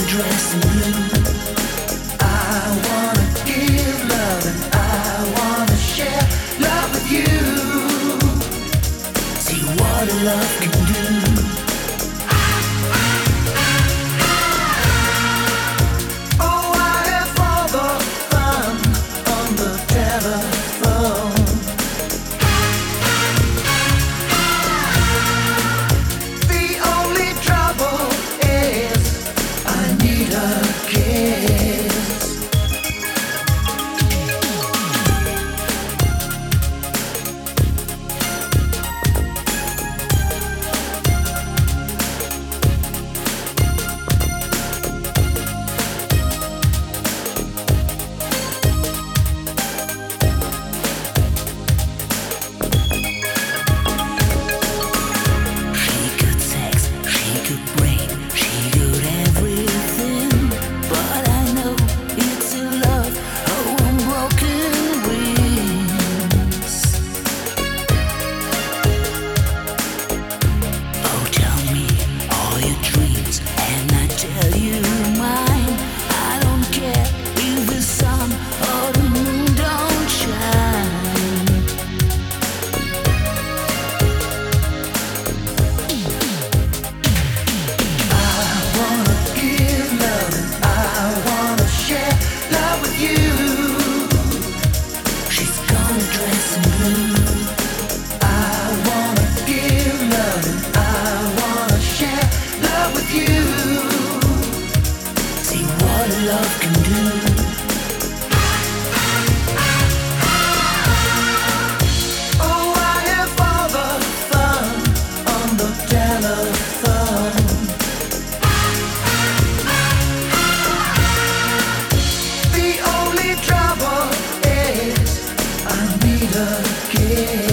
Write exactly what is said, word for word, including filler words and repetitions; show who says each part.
Speaker 1: dressed in blue. I wanna give love and I wanna share love with you. See what love can do. Oh, I have all the fun on the telephone. The only trouble is I need a kiss. She could sex, she could brain, she could everything. But I know it's a love of unbroken wings. Oh, tell me all your dreams, and I tell you mine. I don't care if the sun or the moon don't shine. I wanna give love and I wanna share love with you. She's gonna dress in blue. I wanna give love and I wanna share love with you. See what love can do. Oh, I have all the fun on the telephone. The only trouble is I need a kiss.